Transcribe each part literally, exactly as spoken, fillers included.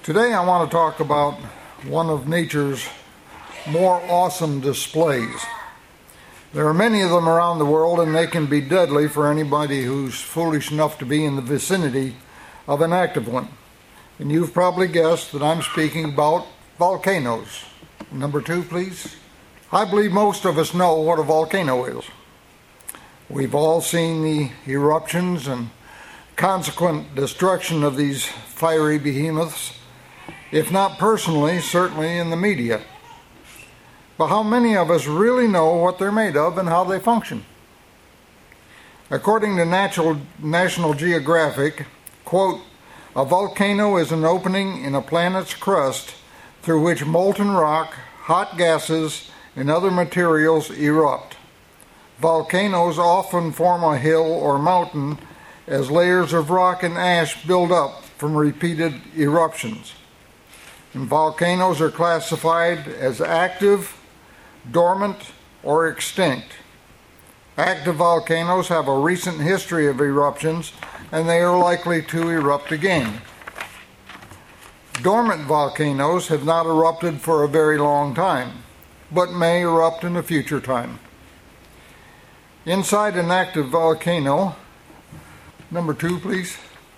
Today I want to talk about one of nature's more awesome displays. There are many of them around the world, and they can be deadly for anybody who's foolish enough to be in the vicinity of an active one. And you've probably guessed that I'm speaking about volcanoes. Number two, please. I believe most of us know what a volcano is. We've all seen the eruptions and consequent destruction of these fiery behemoths, if not personally, certainly in the media. But how many of us really know what they're made of and how they function? According to Natural, National Geographic, quote, "A volcano is an opening in a planet's crust through which molten rock, hot gases, and other materials erupt. Volcanoes often form a hill or mountain as layers of rock and ash build up from repeated eruptions. And volcanoes are classified as active, dormant, or extinct. Active volcanoes have a recent history of eruptions, and they are likely to erupt again. Dormant volcanoes have not erupted for a very long time, but may erupt in a future time. Inside an active volcano," number two, please.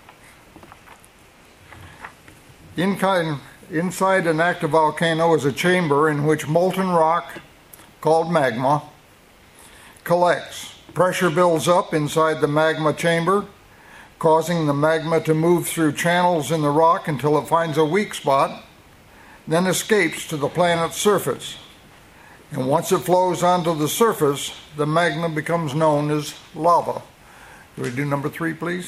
In kind, Inside an active volcano is a chamber in which molten rock, called magma, collects. Pressure builds up inside the magma chamber, causing the magma to move through channels in the rock until it finds a weak spot, then escapes to the planet's surface. And once it flows onto the surface, the magma becomes known as lava. Can we do number three, please?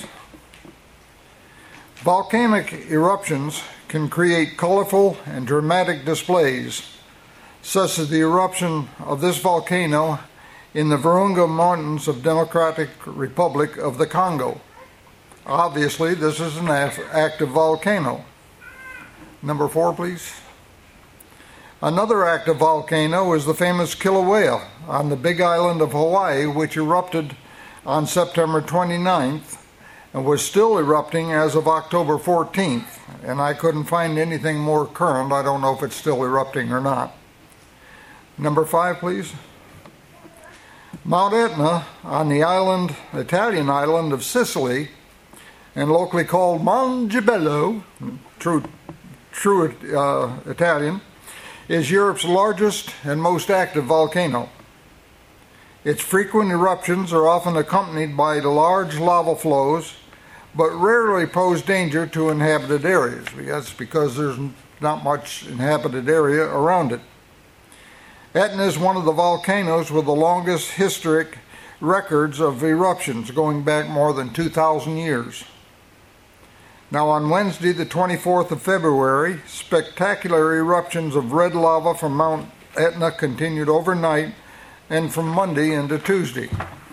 Volcanic eruptions can create colorful and dramatic displays, such as the eruption of this volcano in the Virunga Mountains of Democratic Republic of the Congo. Obviously, this is an active volcano. Number four, please. Another active volcano is the famous Kilauea on the Big Island of Hawaii, which erupted on September twenty-ninth and was still erupting as of October fourteenth, and I couldn't find anything more current. I don't know if it's still erupting or not. Number five, please. Mount Etna on the island, Italian island of Sicily, and locally called Monte Bello, true, true uh, Italian, is Europe's largest and most active volcano. Its frequent eruptions are often accompanied by large lava flows, but rarely pose danger to inhabited areas. That's because there's not much inhabited area around it. Etna is one of the volcanoes with the longest historic records of eruptions, going back more than two thousand years. Now, on Wednesday, the twenty-fourth of February, spectacular eruptions of red lava from Mount Etna continued overnight and from Monday into Tuesday.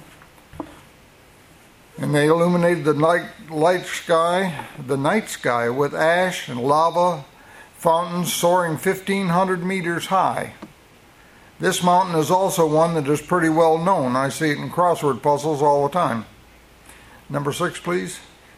And they illuminated the night light sky, the night sky with ash and lava fountains soaring fifteen hundred meters high. This mountain is also one that is pretty well known. I see it in crossword puzzles all the time. Number six, please.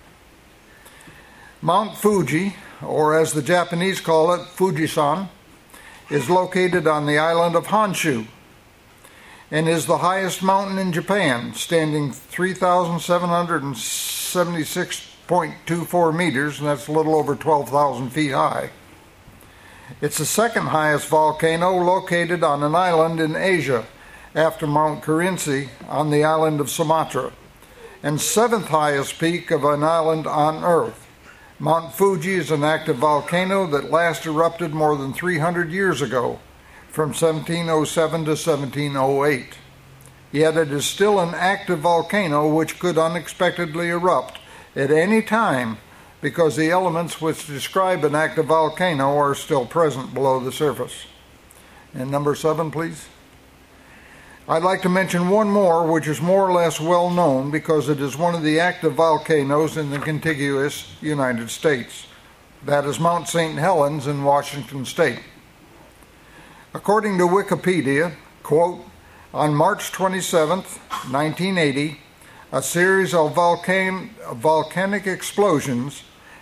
Mount Fuji, or as the Japanese call it, Fujisan, is located on the island of Honshu and is the highest mountain in Japan, standing three thousand seven hundred seventy-six point two four meters, and that's a little over twelve thousand feet high. It's the second highest volcano located on an island in Asia, after Mount Kerinci on the island of Sumatra, and seventh highest peak of an island on Earth. Mount Fuji is an active volcano that last erupted more than three hundred years ago, from seventeen oh seven to seventeen oh eight. Yet it is still an active volcano which could unexpectedly erupt at any time because the elements which describe an active volcano are still present below the surface. And number seven, please. I'd like to mention one more which is more or less well known because it is one of the active volcanoes in the contiguous United States. That is Mount Saint Helens in Washington State. According to Wikipedia, quote, "On March twenty-seventh, nineteen eighty, a series of volcan- volcanic explosions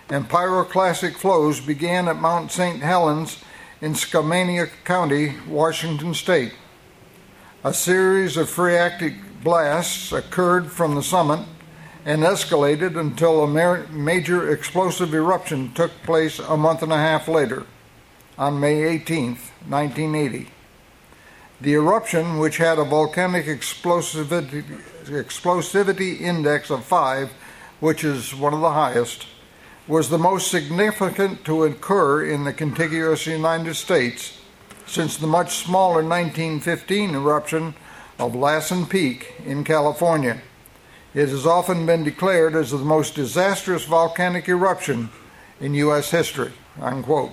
and pyroclastic flows began at Mount Saint Helens in Skamania County, Washington State. A series of phreatic blasts occurred from the summit and escalated until a major explosive eruption took place a month and a half later, on May eighteenth, nineteen eighty. The eruption, which had a volcanic explosivity, explosivity index of five, which is one of the highest, was the most significant to occur in the contiguous United States since the much smaller nineteen fifteen eruption of Lassen Peak in California. It has often been declared as the most disastrous volcanic eruption in U S history, unquote.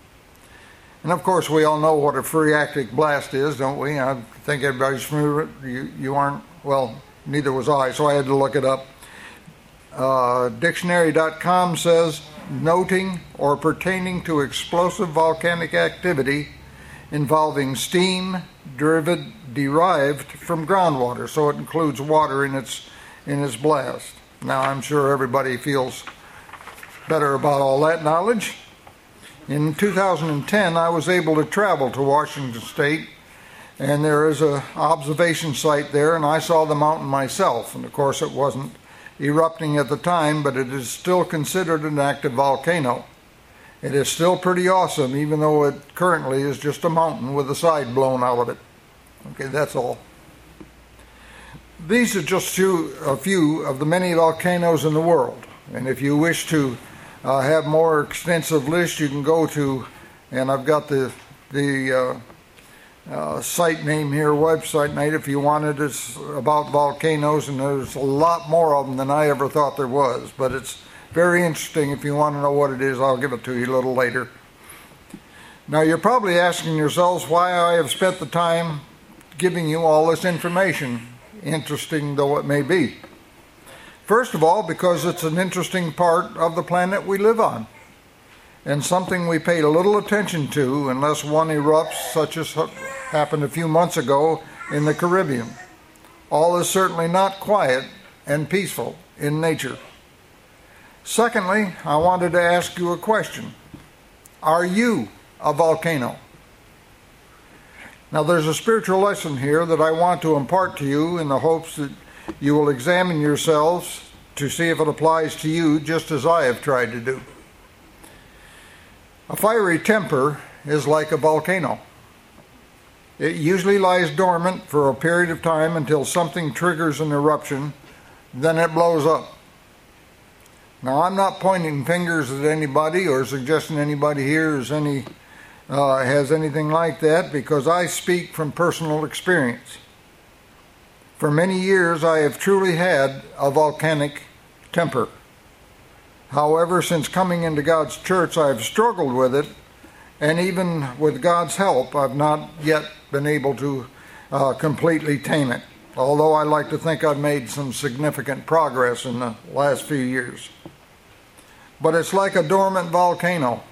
And of course, we all know what a phreatic blast is, don't we? I think everybody's familiar. You, you aren't? Well, neither was I, so I had to look it up. Uh, dictionary dot com says, noting or pertaining to explosive volcanic activity involving steam derived, derived from groundwater. So it includes water in its, in its blast. Now, I'm sure everybody feels better about all that knowledge. In two thousand ten, I was able to travel to Washington State, and there is an observation site there, and I saw the mountain myself. And of course, it wasn't erupting at the time, but it is still considered an active volcano. It is still pretty awesome, even though it currently is just a mountain with the side blown out of it. Okay, that's all. These are just few, a few of the many volcanoes in the world, and if you wish to Uh, have more extensive list, you can go to, and I've got the the uh, uh, site name here, website name, if you wanted. It's about volcanoes, and there's a lot more of them than I ever thought there was, but it's very interesting. If you want to know what it is, I'll give it to you a little later. Now, you're probably asking yourselves why I have spent the time giving you all this information, interesting though it may be. First of all, because it's an interesting part of the planet we live on, and something we pay little attention to unless one erupts, such as happened a few months ago in the Caribbean. All is certainly not quiet and peaceful in nature. Secondly, I wanted to ask you a question. Are you a volcano? Now, there's a spiritual lesson here that I want to impart to you in the hopes that you will examine yourselves to see if it applies to you, just as I have tried to do. A fiery temper is like a volcano. It usually lies dormant for a period of time until something triggers an eruption, then it blows up. Now, I'm not pointing fingers at anybody or suggesting anybody here is any, uh, has anything like that, because I speak from personal experience. For many years, I have truly had a volcanic temper. However, since coming into God's church, I have struggled with it, and even with God's help, I've not yet been able to uh, completely tame it, although I like to think I've made some significant progress in the last few years. But it's like a dormant volcano.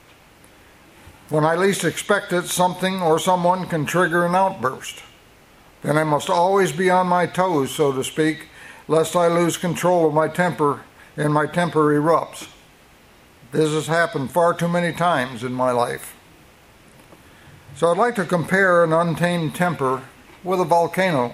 When I least expect it, something or someone can trigger an outburst. Then I must always be on my toes, so to speak, lest I lose control of my temper and my temper erupts. This has happened far too many times in my life. So I'd like to compare an untamed temper with a volcano.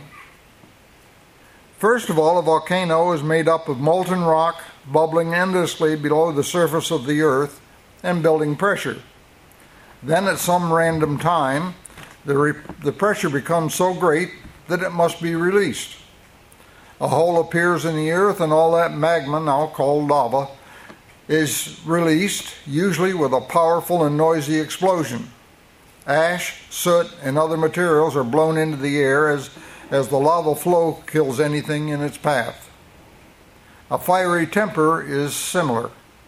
First of all, a volcano is made up of molten rock bubbling endlessly below the surface of the earth and building pressure. Then at some random time, The, re- the pressure becomes so great that it must be released. A hole appears in the earth, and all that magma, now called lava, is released, usually with a powerful and noisy explosion. Ash, soot, and other materials are blown into the air as, as the lava flow kills anything in its path. A fiery temper is similar.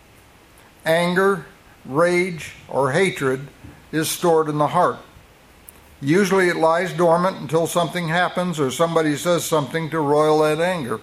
Anger, rage, or hatred is stored in the heart. Usually it lies dormant until something happens or somebody says something to roil that anger.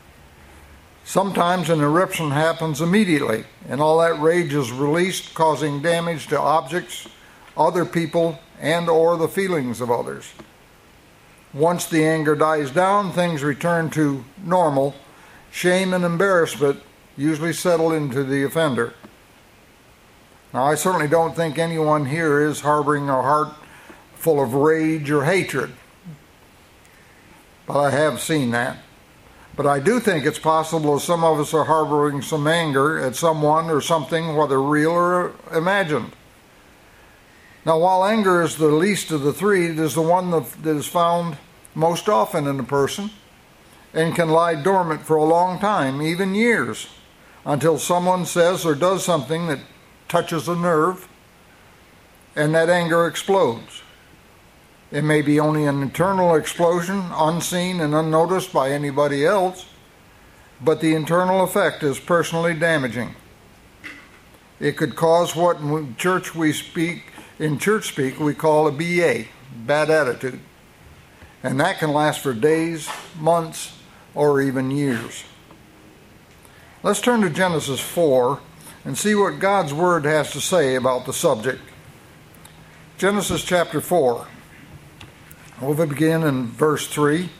Sometimes an eruption happens immediately, and all that rage is released, causing damage to objects, other people, and or the feelings of others. Once the anger dies down, things return to normal. Shame and embarrassment usually settle into the offender. Now, I certainly don't think anyone here is harboring a heart full of rage or hatred, but I have seen that. But I do think it's possible that some of us are harboring some anger at someone or something, whether real or imagined. Now, while anger is the least of the three, it is the one that is found most often in a person and can lie dormant for a long time, even years, until someone says or does something that touches a nerve and that anger explodes. It may be only an internal explosion, unseen and unnoticed by anybody else, but the internal effect is personally damaging. It could cause what in church we speak, in church speak we call a B A, bad attitude. And that can last for days, months, or even years. Let's turn to Genesis four and see what God's Word has to say about the subject. Genesis chapter four. We'll begin in verse three.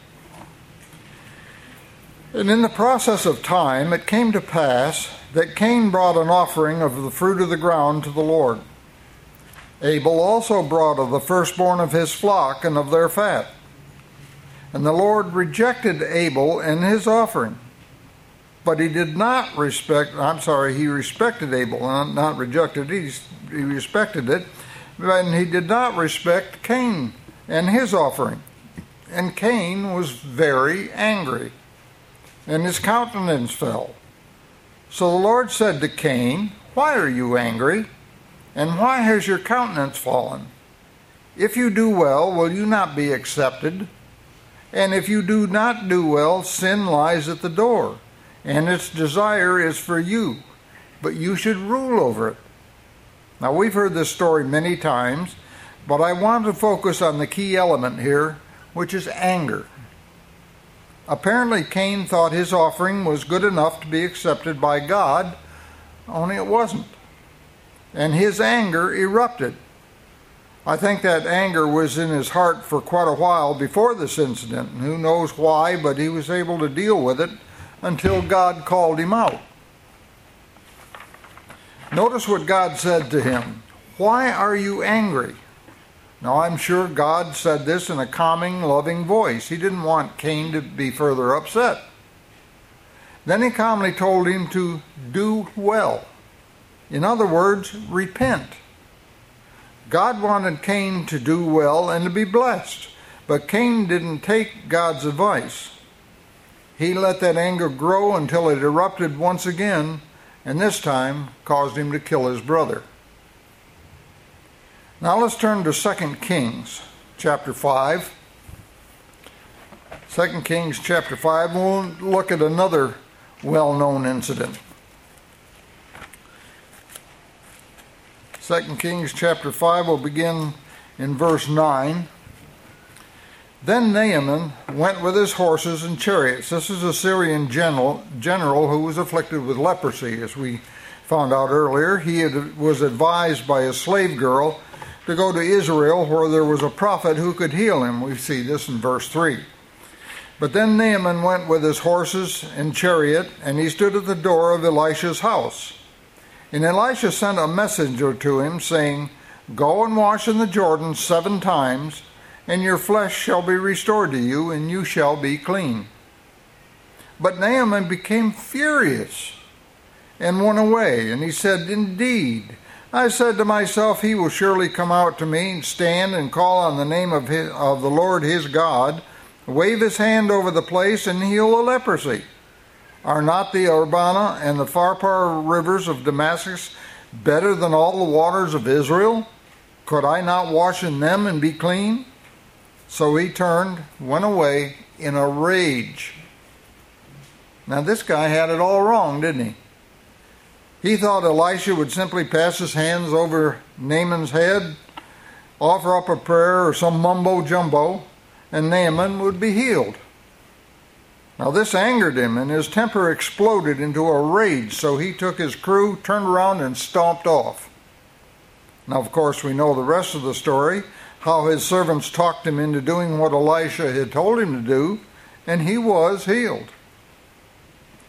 And in the process of time it came to pass that Cain brought an offering of the fruit of the ground to the Lord. Abel also brought of the firstborn of his flock and of their fat. And the Lord rejected Abel and his offering. But he did not respect, I'm sorry, he respected Abel, not rejected, he, he respected it, but he did not respect Cain and his offering. And Cain was very angry, and his countenance fell. So the Lord said to Cain, "Why are you angry? And why has your countenance fallen? If you do well, will you not be accepted? And if you do not do well, sin lies at the door, and its desire is for you, but you should rule over it." Now, we've heard this story many times, but I want to focus on the key element here, which is anger. Apparently, Cain thought his offering was good enough to be accepted by God, only it wasn't. And his anger erupted. I think that anger was in his heart for quite a while before this incident. And who knows why, but he was able to deal with it until God called him out. Notice what God said to him. "Why are you angry?" Now, I'm sure God said this in a calming, loving voice. He didn't want Cain to be further upset. Then he calmly told him to do well. In other words, repent. God wanted Cain to do well and to be blessed, but Cain didn't take God's advice. He let that anger grow until it erupted once again, and this time caused him to kill his brother. Now let's turn to Second Kings chapter five. Second Kings chapter five, we'll look at another well-known incident. Second Kings chapter five will begin in verse nine. Then Naaman went with his horses and chariots. This is a Syrian general, general who was afflicted with leprosy, as we found out earlier. He had, was advised by a slave girl to go to Israel, where there was a prophet who could heal him. We see this in verse three. But then Naaman went with his horses and chariot, and he stood at the door of Elisha's house. And Elisha sent a messenger to him, saying, "Go and wash in the Jordan seven times, and your flesh shall be restored to you, and you shall be clean." But Naaman became furious and went away, and he said, "Indeed, I said to myself, he will surely come out to me and stand and call on the name of, his, of the Lord his God, wave his hand over the place and heal the leprosy. Are not the Urbana and the Pharpar rivers of Damascus better than all the waters of Israel? Could I not wash in them and be clean?" So he turned, went away in a rage. Now this guy had it all wrong, didn't he? He thought Elisha would simply pass his hands over Naaman's head, offer up a prayer or some mumbo-jumbo, and Naaman would be healed. Now this angered him, and his temper exploded into a rage, so he took his crew, turned around, and stomped off. Now, of course, we know the rest of the story, how his servants talked him into doing what Elisha had told him to do, and he was healed.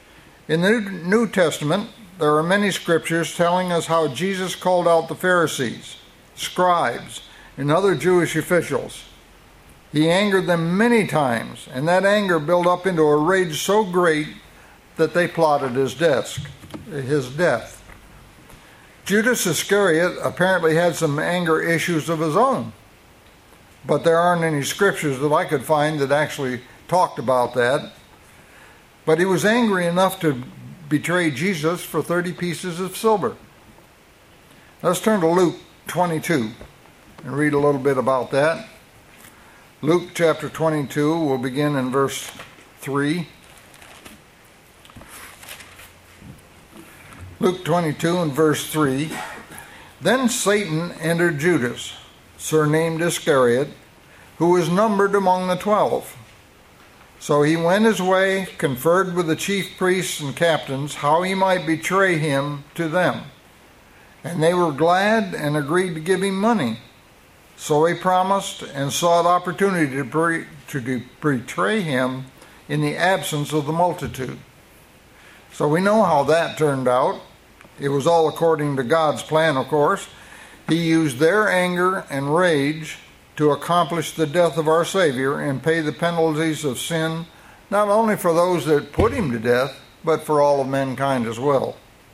In the New Testament, there are many scriptures telling us how Jesus called out the Pharisees, scribes, and other Jewish officials. He angered them many times, and that anger built up into a rage so great that they plotted his death. His death. Judas Iscariot apparently had some anger issues of his own, but there aren't any scriptures that I could find that actually talked about that. But he was angry enough to betray Jesus for thirty pieces of silver. Let's turn to Luke twenty-two and read a little bit about that. Luke chapter twenty-two, we'll begin in verse three. Luke twenty-two and verse three. Then Satan entered Judas, surnamed Iscariot, who was numbered among the twelve. So he went his way, conferred with the chief priests and captains how he might betray him to them. And they were glad and agreed to give him money. So he promised and sought opportunity to, pre- to betray him in the absence of the multitude. So we know how that turned out. It was all according to God's plan, of course. He used their anger and rage to accomplish the death of our Savior and pay the penalties of sin, not only for those that put him to death, but for all of mankind as well.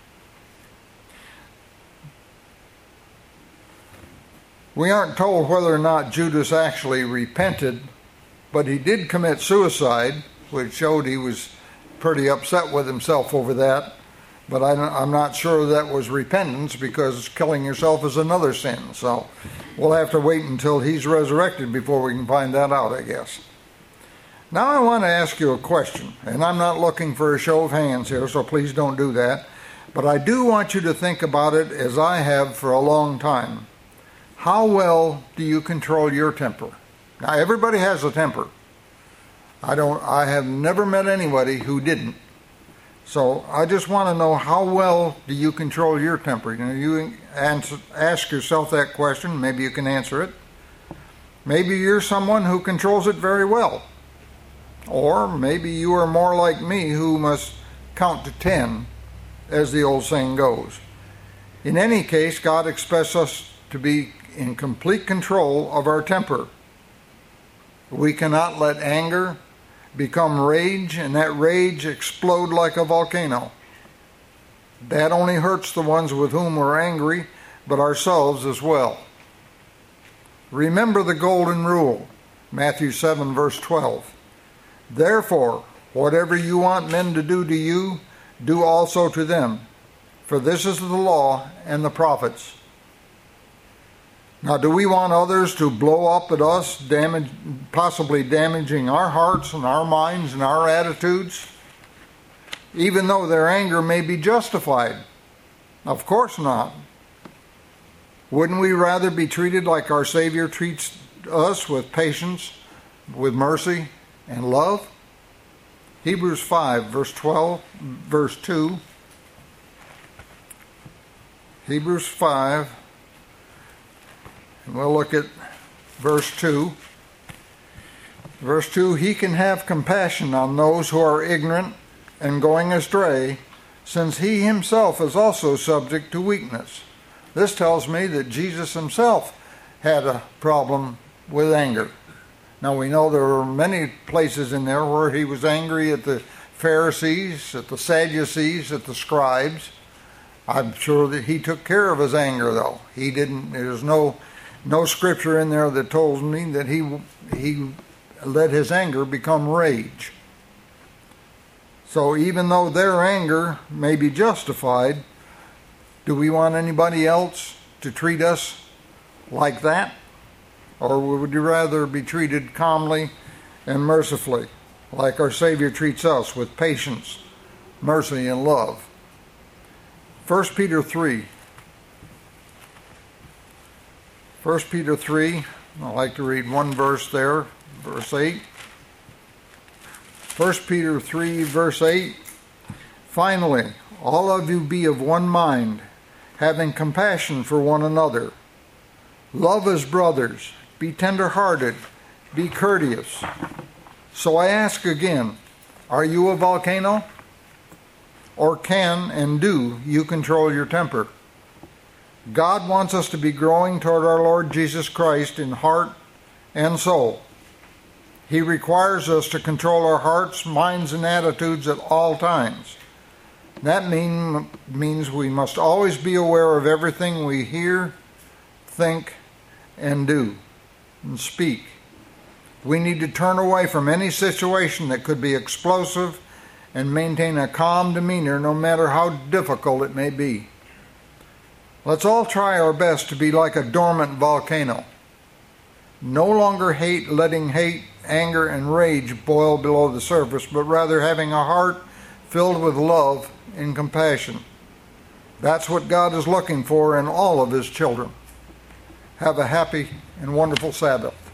We aren't told whether or not Judas actually repented, but he did commit suicide, which showed he was pretty upset with himself over that. But I'm not sure that was repentance, because killing yourself is another sin. So we'll have to wait until he's resurrected before we can find that out, I guess. Now I want to ask you a question, and I'm not looking for a show of hands here, so please don't do that. But I do want you to think about it as I have for a long time. How well do you control your temper? Now, everybody has a temper. I don't. I have never met anybody who didn't. So I just want to know, how well do you control your temper? You know, you answer, ask yourself that question. Maybe you can answer it. Maybe you're someone who controls it very well. Or maybe you are more like me, who must count to ten, as the old saying goes. In any case, God expects us to be in complete control of our temper. We cannot let anger become rage, and that rage explode like a volcano. That only hurts the ones with whom we're angry, but ourselves as well. Remember the golden rule, Matthew seven verse twelve. Therefore, whatever you want men to do to you, do also to them. For this is the law and the prophets. Now, do we want others to blow up at us, damage, possibly damaging our hearts and our minds and our attitudes, even though their anger may be justified? Of course not. Wouldn't we rather be treated like our Savior treats us, with patience, with mercy, and love? Hebrews five, verse twelve, verse two. Hebrews five. And we'll look at verse two. Verse two, he can have compassion on those who are ignorant and going astray, since he himself is also subject to weakness. This tells me that Jesus himself had a problem with anger. Now we know there were many places in there where he was angry at the Pharisees, at the Sadducees, at the scribes. I'm sure that he took care of his anger, though. He didn't, there's no No scripture in there that tells me that he he let his anger become rage. So even though their anger may be justified, do we want anybody else to treat us like that? Or would you rather be treated calmly and mercifully, like our Savior treats us, with patience, mercy, and love? First Peter three. First Peter three, I'd like to read one verse there, verse eight. First Peter three, verse eight. Finally, all of you be of one mind, having compassion for one another. Love as brothers, be tender-hearted, be courteous. So I ask again, are you a volcano? or can and do you control your temper? God wants us to be growing toward our Lord Jesus Christ in heart and soul. He requires us to control our hearts, minds, and attitudes at all times. That mean, means we must always be aware of everything we hear, think, and do, and speak. We need to turn away from any situation that could be explosive and maintain a calm demeanor no matter how difficult it may be. Let's all try our best to be like a dormant volcano. No longer hate, letting hate, anger, and rage boil below the surface, but rather having a heart filled with love and compassion. That's what God is looking for in all of His children. Have a happy and wonderful Sabbath.